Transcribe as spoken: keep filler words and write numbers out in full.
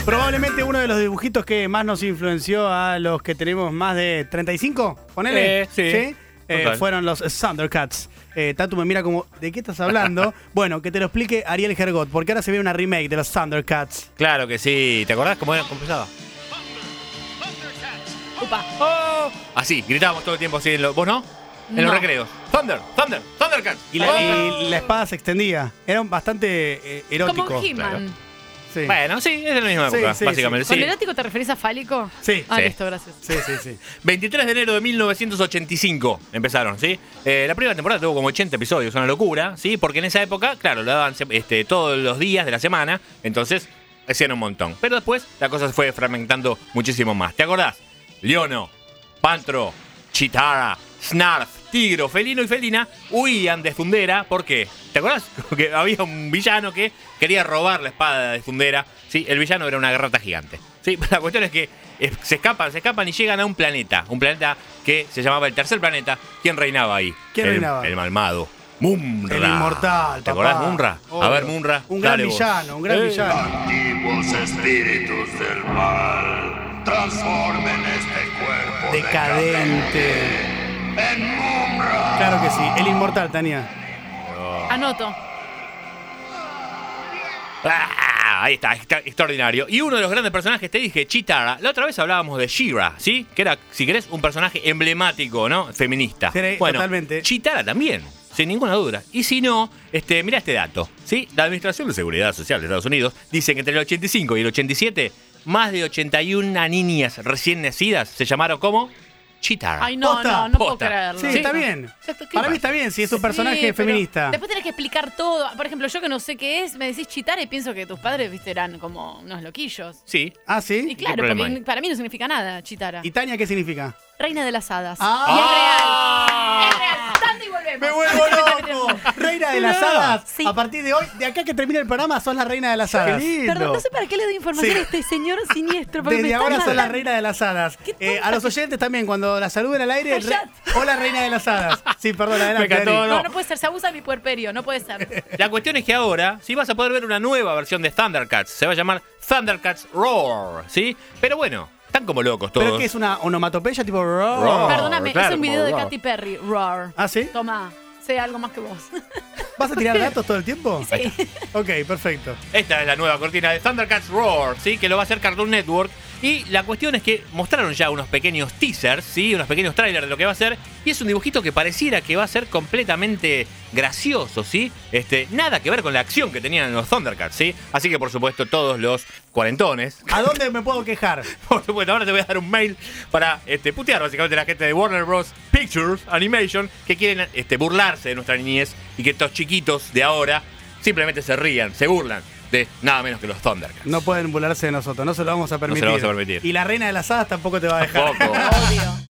Probablemente uno de los dibujitos que más nos influenció a los que tenemos más de treinta y cinco, ponele. Eh, sí. ¿Sí? Eh, fueron los Thundercats. Eh, Tatu me mira como, ¿de qué estás hablando? Bueno, que te lo explique Ariel Gergot, porque ahora se viene una remake de los Thundercats. Claro que sí. ¿Te acordás cómo, era, cómo empezaba? Upa. ¡Oh! Así, gritábamos todo el tiempo así. En lo, ¿Vos no? En No. los recreos. Thunder, Thunder, Thundercats. Y la, y la espada se extendía. Era un bastante eh, erótico. Como un He-Man. Claro. Sí. Bueno, sí, es de la misma Sí, época, sí, básicamente. ¿Con Sí. erótico te referís a fálico? Sí. Ah, Sí. listo, gracias. Sí, sí, sí. veintitrés de enero de mil novecientos ochenta y cinco empezaron, ¿sí? Eh, la primera temporada tuvo como ochenta episodios, una locura, ¿sí? Porque en esa época, claro, lo daban este, todos los días de la semana, entonces hacían un montón. Pero después la cosa se fue fragmentando muchísimo más. ¿Te acordás? Leono, Pantro, Chitara, Snarf, Tigro, Felino y Felina huían de Fundera. ¿Por qué? ¿Te acordás? Que había un villano que quería robar la espada de Fundera. Sí, el villano era una rata gigante. Sí, la cuestión es que eh, se escapan, se escapan y llegan a un planeta. Un planeta que se llamaba el tercer planeta. ¿Quién reinaba ahí? ¿Quién el, reinaba? El malmado. Munra. El inmortal, ¿Te acordás, papá? Munra? Obvio. A ver, Munra. Un gran dale vos. villano, un gran Eh. villano. Antiguos espíritus del mal, transformen este cuerpo Decadente. en Mumra. Claro que sí. El inmortal, Tania. Anoto. Ah, ahí está, está extraordinario. Y uno de los grandes personajes, te dije, Chitara. La otra vez hablábamos de She-Ra, ¿sí? Que era, si querés, un personaje emblemático, ¿no? Feminista. Sí, bueno, totalmente. Chitara también, sin ninguna duda. Y si no, este, mirá este dato, ¿sí? La Administración de Seguridad Social de Estados Unidos dice que entre el ochenta y cinco y el ochenta y siete, más de ochenta y una niñas recién nacidas se llamaron como Chitara. Ay, no, Posta, no, no puedo posta. creerlo. Sí, está bien. Exacto, ¿qué Para pasa? mí está bien si es un personaje Sí, pero feminista. Después tenés que explicar todo. Por ejemplo, yo que no sé qué es, me decís Chitara y pienso que tus padres, viste, eran como unos loquillos. Sí. Ah, Y sí. claro, problema porque hay? para mí no significa nada, Chitara. ¿Y Tania qué significa? Reina de las hadas. Ah. Y es real. Es real. Tanto y volvemos. ¡Me vuelvo loco! Reina de las hadas. Sí. A partir de hoy, de acá que termine el programa, sos la reina de las hadas. Perdón, no sé para qué le doy información Sí. a este señor siniestro. porque me Desde está ahora sos la matando. reina de las hadas. Qué Eh, tonta a los que- oyentes también, cuando la saluden al aire. re- Callate. Hola, reina de las hadas. Sí, perdón, adelante. Me encantó, Ari. No, no puede ser, se abusa mi puerperio, no puede ser. La cuestión es que ahora sí vas a poder ver una nueva versión de Thundercats. Se va a llamar Thundercats Roar, ¿sí? Pero bueno, están como locos todos. ¿Pero qué es una onomatopeya tipo roar? Roar. Perdóname, claro, es un video de roar. Katy Perry, Roar. ¿Ah, sí? Toma, sé algo más que vos. ¿Vas a tirar datos todo el tiempo? Sí. Ok, perfecto. Esta es la nueva cortina de Thundercats Roar, ¿sí? Que lo va a hacer Cartoon Network. Y la cuestión es que mostraron ya unos pequeños teasers, ¿sí? Unos pequeños trailers de lo que va a ser. Y es un dibujito que pareciera que va a ser completamente gracioso, ¿sí? Este, nada que ver con la acción que tenían los Thundercats, ¿sí? Así que, por supuesto, todos los cuarentones. ¿A dónde me puedo quejar? Por supuesto, ahora te voy a dar un mail para este, putear básicamente a la gente de Warner Bros. Pictures Animation que quieren este, burlarse de nuestra niñez y que estos chiquitos de ahora simplemente se rían, se burlan de nada menos que los Thundercats. No pueden burlarse de nosotros, no se lo vamos a permitir. vamos a permitir. Y la reina de las hadas tampoco te va a dejar. Tampoco. Odio.